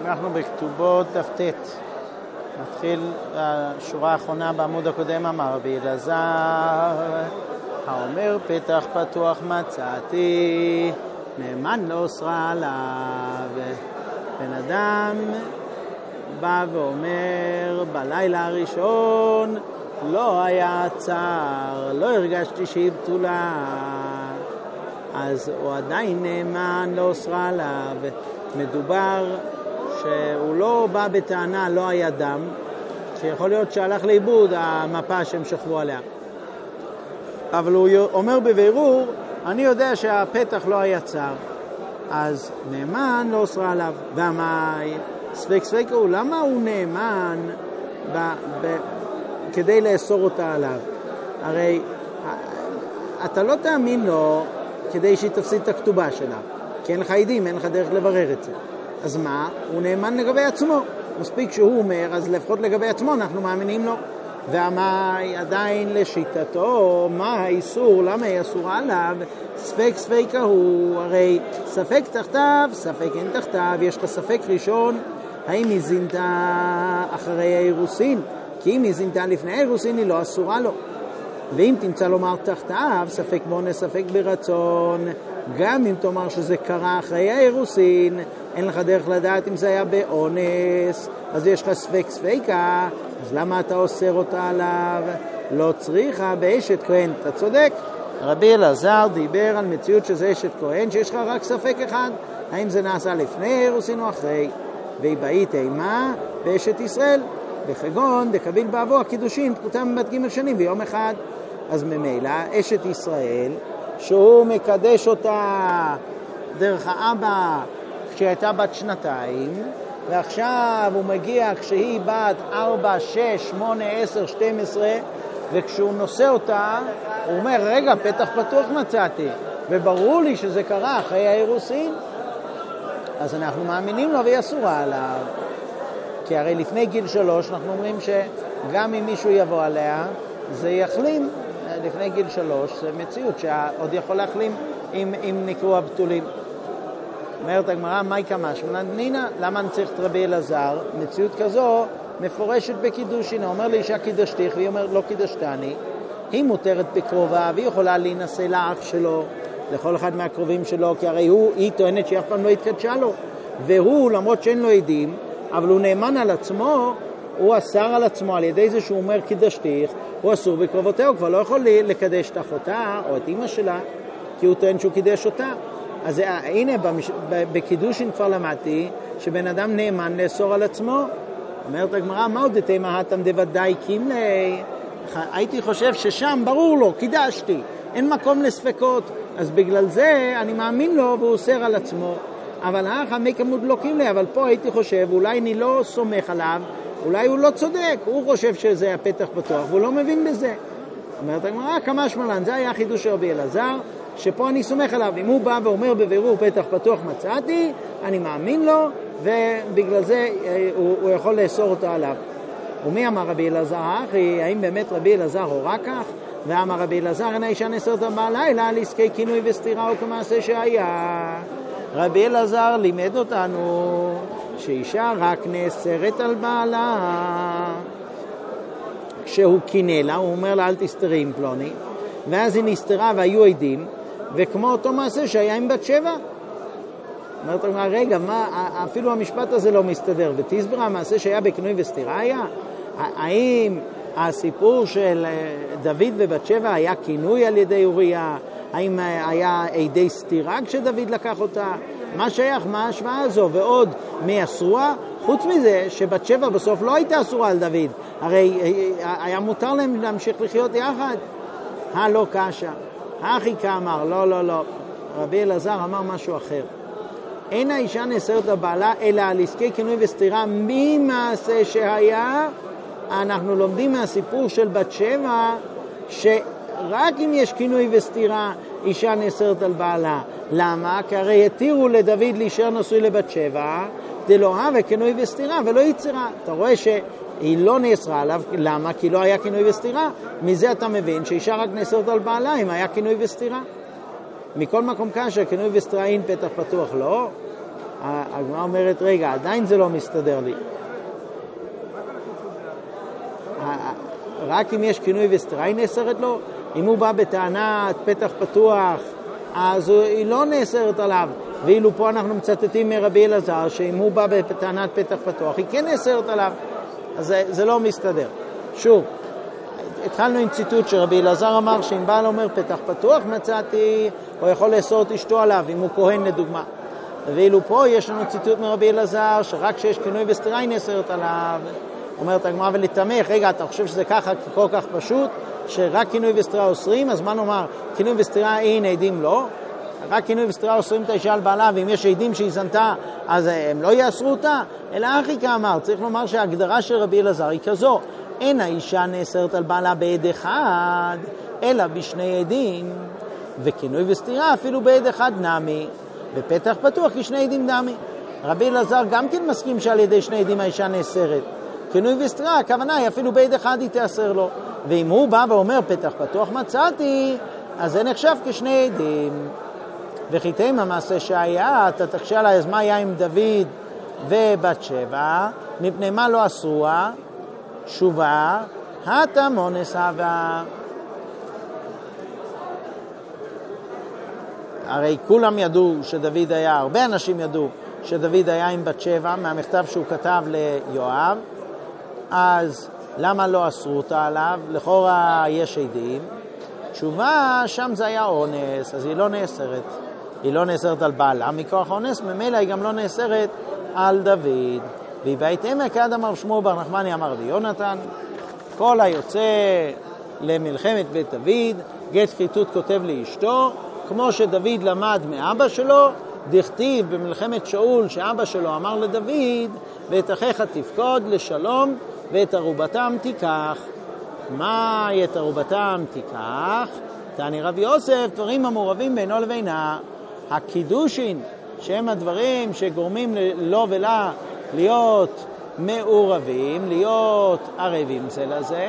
אנחנו בכתובות דף ט'. נתחיל השורה האחרונה בעמוד הקודם. אמר רבי אלעזר, האומר פתח פתוח מצאתי, נאמן לא אוסרה עליו. בן אדם בא ואומר, בלילה הראשון לא היה צער, לא הרגשתי שהיא בתולה, אז הוא עדיין נאמן לא אוסרה עליו. מדובר שהוא לא בא בטענה לא היה דם, שיכול להיות שהלך לאיבוד המפה שהם שכבו עליה, אבל הוא אומר בבירור, אני יודע שהפתח לא היה צר, אז נאמן לא אוסרה עליו. והמאי ספק ספק הוא, למה הוא נאמן כדי לאסור אותה עליו? הרי אתה לא תאמין לו כדי שהיא תפסיד את הכתובה שלה, כי אין לך עדים, אין לך דרך לברר את זה. אז מה? הוא נאמן לגבי עצמו. מספיק שהוא אומר, אז לפחות לגבי עצמו אנחנו מאמינים לו. והמאי עדיין לשיטתו, מה האיסור? למה היא אסורה עליו? ספק ספק הוא, הרי ספק תחתיו, ספק אין תחתיו. יש לך ספק ראשון, האם היא זינתה אחרי האירוסין? כי אם היא זינתה לפני האירוסין היא לא אסורה לו. ואם תמצא לומר תחתיו, ספק באונס, ספק ברצון, גם אם תאמר שזה קרה אחרי האירוסין, אין לך דרך לדעת אם זה היה באונס, אז יש לך ספק ספקה, אז למה אתה אוסר אותה עליו? לא צריכה באשת כהן. אתה צודק, רבי אלעזר דיבר על מציאות שזה אשת כהן, שיש לך רק ספק אחד, האם זה נעשה לפני האירוסין או אחרי. והיא באית אימה באשת ישראל, וכגון דקביל באבו הקידושין תקותם בת ג' שנים ביום אחד. אז ממילא אשת ישראל שהוא מקדש אותה דרך האבא כשהיא הייתה בת 2, ועכשיו הוא מגיע כשהיא בת 4, 6, 8, 10, 12, וכשהוא נושא אותה הוא אומר, רגע, פתח פתוח מצאתי, וברור לי שזה קרה אחרי האירוסין, אז אנחנו מאמינים לו והיא אסורה עליו. כי הרי לפני גיל 3 אנחנו אומרים שגם אם מישהו יבוא עליה זה יחלים. לפני גיל 3 זה מציאות שעוד יכול להחלים אם נקראו הבתולים. אומרת הגמרא, מהי כמשמע נינה? למה אני צריך את רבי אלעזר? מציאות כזו מפורשת בקידושין. אומר לאישה קידשתיך, והיא אומרת לא קידשתני, היא מותרת בקרובה והיא יכולה להינשא לאח שלו, לכל אחד מהקרובים שלו, כי הרי היא טוענת שאף פעם לא התקדשה לו, והוא למרות שאין לו עדים אבל הוא נאמן על עצמו, הוא אסר על עצמו על ידי זה שהוא אומר קידשתיך, הוא אסור בקרובותיה, הוא כבר לא יכול לקדש את אחותה או את אמא שלה, כי הוא טוען שהוא קידש אותה. אז הנה בקידושין כבר למדתי שבן אדם נאמן לאסור על עצמו. אומרת הגמרא, מה עוד תימה התם דוודאי קימלי? הייתי חושב ששם ברור לו, קידשתי, אין מקום לספקות, אז בגלל זה אני מאמין לו והוא אוסר על עצמו. אבל מי כמוד לא קימלי, אבל פה הייתי חושב, אולי אני לא סומך עליו, אולי הוא לא צודק, הוא חושב שזה הפתח פתוח והוא לא מבין בזה. אומרת הגמרא, כמשמע זה היה חידוש רבי אלעזר, שפה אני סומך עליו. אם הוא בא ואומר בבירור פתח פתוח מצאתי, אני מאמין לו, ובגלל זה הוא יכול לאסור אותו עליו. ומי אמר רבי אלעזר? האם באמת רבי אלעזר הורה כך? ואמר רבי אלעזר, אין האישה נאסרת בעלה אלא על עסקי כינוי וסתירה או כמעשה שהיה. רבי אלעזר לימד אותנו שאישה רק נאסרת על בעלה כשהוא קינא לה, הוא אומר לה אל תסתרי עם פלוני, ואז היא נסתרה והיו עדים, וכמו אותו מעשה שהיה עם בת 7. אומרת לה, רגע, מה, אפילו המשפט הזה לא מסתדר, ותסבר המעשה שהיה בכינוי וסתירה היה? האם הסיפור של דוד ובת 7 היה כינוי על ידי אוריה? האם היה עדי סתירה כשדוד לקח אותה? מה שייך, מה ההשוואה הזו? ועוד מי אסורה? חוץ מזה שבת 7 בסוף לא הייתה אסורה על דוד, הרי היה מותר להם להמשיך לחיות יחד. לא קשה. אחי כאמר, לא. רבי אלעזר אמר משהו אחר. אין האישה נאסרת על בעלה אלא על עסקי כינוי וסתירה ממעשה שהיה. אנחנו לומדים מהסיפור של בת 7 שרק אם יש כינוי וסתירה אישה נאסרת על בעלה. למה? כי הרי התירו לדוד להישאר נשוי לבת 7 דלא הווה כינוי וסתירה ולא יצירה. אתה רואה שהיא לא נאסרה עליו. למה? כי לא היה כינוי וסתירה. מזה אתה מבין שאישה רק נאסרת על בעלה אם היה כינוי וסתירה. מכל מקום כאשר כינוי וסתירה אין פתח פתוח לא. הגמרא אומרת, רגע, עדיין זה לא מסתדר לי. רק אם יש כינוי וסתירה היא נאסרת לו. אם הוא בא בטענת פתח פתוח, אז היא לא נאסרת עליו. ואילו פה אנחנו מצטטים מרבי אלעזר, שאם הוא בא בטענת פתח פתוח, היא כן נאסרת עליו. אז זה לא מסתדר. שוב, התחלנו עם ציטוט שרבי אלעזר אמר, שאם בעל אומר פתח פתוח מצאתי, הוא יכול לאסור את אשתו עליו, אם הוא כהן לדוגמה. ואילו פה יש לנו ציטוט מרבי אלעזר, שרק שיש כינוי וסתירה היא נאסרת עליו. אומרת הגמרא ולתמך, רגע, אתה חושב שזה ככה כל כך פשוט, שרק כינוי וסתירה אוסרים, אז מה נאמר? כינוי וסתירה אין, עדים לא. רק כינוי וסתירה אוסרים את האישה על בעלה, ואם יש עדים שהיא זנתה, אז הם לא יאסרו אותה. אלא אחי כאמר, צריך לומר שההגדרה של רבי אלעזר היא כזו, אין האישה נאסרת על בעלה בעד אחד, אלא בשני עדים, וכינוי וסתירה אפילו בעד אחד נמי, בפתח פתוח כשני עדים נמי. רבי אלעזר גם כן מסכים שעל ידי שני עדים האישה נאסרת. כינוי וסתירה, הכוונה היא אפילו בעד אחד היא תאסר לו. ואם הוא בא ואומר פתח פתוח מצאתי, אז זה נחשב כשני עדים. וחיתם המעשה שהיה, אתה תקשה עליי, אז מה היה עם דוד ובת שבע? מפני מה לא אסרוה? שובה, הטה מונס הווה. הרי כולם ידעו שדוד היה, הרבה אנשים ידעו שדוד היה עם בת שבע, מהמכתב שהוא כתב ליואב, אז למה לא אסרו אותה עליו? לכאורה יש עדים. תשובה, שם זה היה אונס, אז היא לא נאסרת. היא לא נאסרת על בעלה, מכוח אונס, ממילא היא גם לא נאסרת על דוד. והבאתם כעד אמר שמו בר נחמני אמר ליונתן, כל היוצא למלחמת בית דוד, גט כריתות כותב לאשתו, כמו שדוד למד מאבא שלו, דכתיב במלחמת שאול שאבא שלו אמר לדוד, ואת אחיך תפקוד לשלום, ואת ערובתם תיקח. מה את ערובתם תיקח? תעני רבי יוסף, דברים המעורבים בינו לבינה. הקידושין, שהם הדברים שגורמים לו ולה להיות מעורבים, להיות ערבים זה לזה,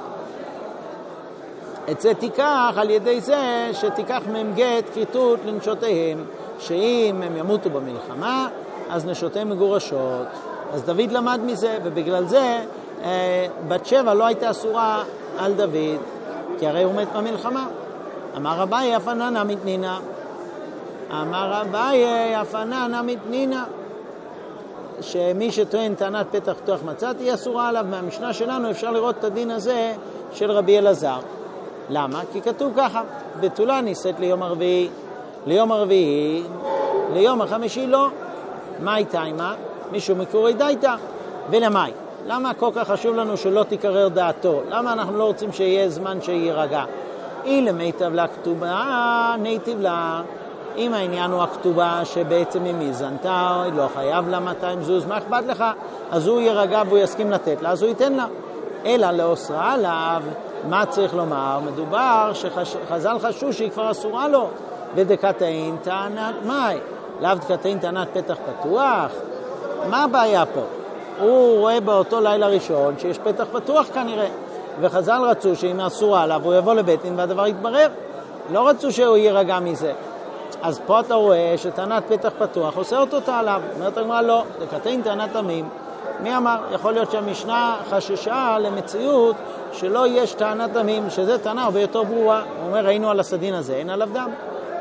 את זה תיקח על ידי זה שתיקח מהם גט כריתות לנשותיהם, שאם הם ימותו במלחמה, אז נשותיהם מגורשות. אז דוד למד מזה, ובגלל זה בת שבע לא הייתה אסורה על דוד, כי הרי הוא מת במלחמה. אמר רבי אפננה מתנינה, אמר רבי אפננה מתנינה, שמי שטוען טענת פתח פתוח מצאתי היא אסורה עליו. מהמשנה שלנו אפשר לראות את הדין הזה של רבי אלעזר. למה? כי כתוב ככה, בתולה נישאת ליום הרביעי, ליום הרביעי, ליום החמישי לא. מה הייתה עמה? מישהו מקורי דייתה. ולמי? למה כל כך חשוב לנו שלא תקרר דעתו? למה אנחנו לא רוצים שיהיה זמן שירגע? היא למיטב לה כתובה, ניטיב לה. אם העניין הוא הכתובה שבעצם אם היא זנתה, היא לא חייב לה 200 זוז, מה אכפת לך? אז הוא ירגע והוא יסכים לתת לה, אז הוא ייתן לה. אלא לאוסרה עליו, מה צריך לומר? מדובר שחז"ל חשו שהיא כבר אסורה לו. ודקתאין טענת מאי, לאו דקתאין טענת פתח פתוח. מה הבעיה פה? הוא רואה באותו לילה ראשון שיש פתח פתוח כנראה, וחז"ל רצו שאם אסורה עליו הוא יבוא לבית דין והדבר יתברר. לא רצו שהוא ירגע מזה. אז פה אתה רואה שטענת פתח פתוח אוסרת אותה עליו. אומרת הגמרא לא, דקתאין טענת תמים. מי אמר? יכול להיות שהמשנה חששה למציאות שלא יש טענת תמים, שזה טענה הרבה יותר ברורה. הוא אומר, ראינו על הסדין הזה, אין עליו דם.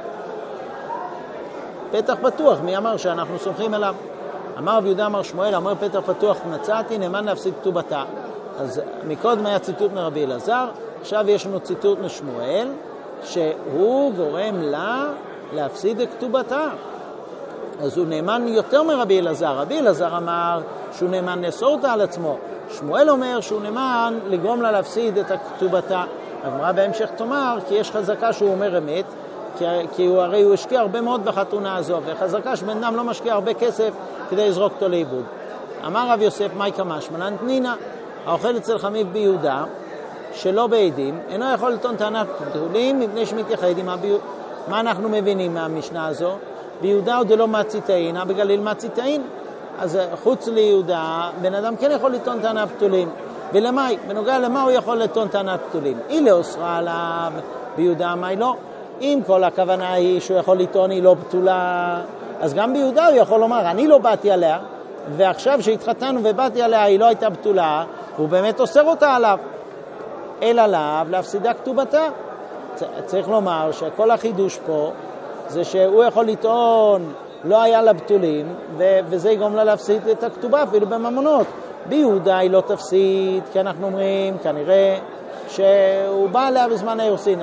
פתח פתוח, מי אמר שאנחנו סומכים עליו? אמר רב יהודה אמר שמואל, אמר פתח פתוח מצאתי, נאמן להפסיד כתובתה. אז מקודם היה ציטוט מרבי אלעזר, עכשיו יש לנו ציטוט משמואל, שהוא גורם לה להפסיד את כתובתה. אז הוא נאמן יותר מרבי אלעזר. רבי אלעזר אמר שהוא נאמן לאסור אותה על עצמו. שמואל אומר שהוא נאמן לגרום לה להפסיד את כתובתה. הגמרא בהמשך תאמר, כי יש חזקה שהוא אומר אמת, כי הרי הוא השקיע הרבה מאוד בחתונה הזו, וחזקה שבן אדם לא משקיע הרבה כסף כדי לזרוק אותו לאיבוד. אמר רב יוסף, מאי כמש מנן תנינה, האוכל אצל חמיב ביהודה, שלא בעדים, אינו יכול לטעון טענת פתולים מפני שמתייחד עם הביהודה. מה אנחנו מבינים מהמשנה הזו? ביהודה עוד לא מציתאין, בגליל מציתאין. אז חוץ ליהודה, בן אדם כן יכול לטעון טענת פתולים. ולמי? בנוגע למה הוא יכול לטעון טענת פתולים? היא לא אוסרה עליו, ביהודה מה לא? אם כל הכוונה היא שהוא יכול לטעון היא לא פתולה, אז גם ביהודה הוא יכול לומר, אני לא באתי עליה, ועכשיו שהתחתנו ובאתי עליה, היא לא הייתה בתולה, הוא באמת אוסר אותה עליו. אלא עליו להפסידה כתובתה. צריך לומר שכל החידוש פה, זה שהוא יכול לטעון, לא היה לה בתולים, וזה יגרום לה להפסיד את הכתובה, אפילו בממונות. ביהודה היא לא תפסיד, כי אנחנו אומרים, כנראה, שהוא בא עליה בזמן האירוסין.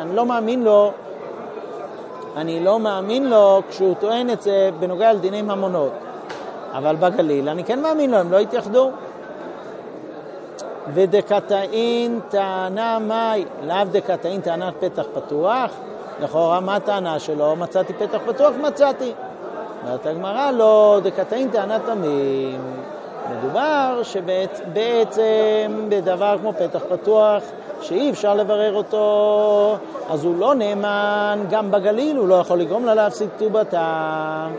אני לא מאמין לו כשהוא טוען את זה בנוגע לדיני ממונות. אבל בגליל אני כן מאמין לו, הם לא התייחדו. ודקתאין טענה מאי, לאו דקתאין טענת פתח פתוח, לכאורה מה הטענה שלו? מצאתי פתח פתוח, מצאתי. אומרת הגמרא, לא, דקתאין טענת תמים. מדובר שבעצם בדבר כמו פתח פתוח, שאי אפשר לברר אותו, אז הוא לא נאמן, גם בגליל הוא לא יכול לגרום לה להפסיק כתובתה.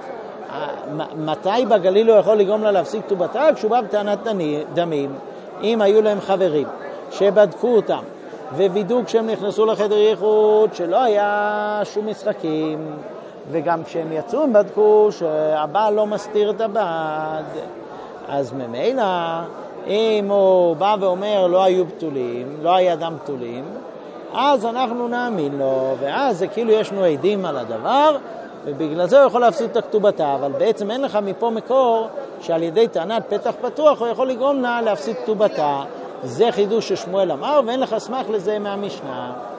מתי בגליל הוא יכול לגרום לה להפסיק כתובתה? כשהוא בא בטענת דמים. אם היו להם חברים שבדקו אותם ווידאו כשהם נכנסו לחדר ייחוד שלא היה שום משחקים, וגם כשהם יצאו הם בדקו שהבעל לא מסתיר את הבד, אז ממילא אם הוא בא ואומר לא היו בתולים, לא היה דם בתולים, אז אנחנו נאמין לו, ואז זה כאילו יש לנו עדים על הדבר, ובגלל זה הוא יכול להפסיד את הכתובתה, אבל בעצם אין לך מפה מקור שעל ידי טענת פתח פתוח הוא יכול לגרום לה להפסיד כתובתה. זה חידוש ששמואל אמר, ואין לך סמך לזה מהמשנה.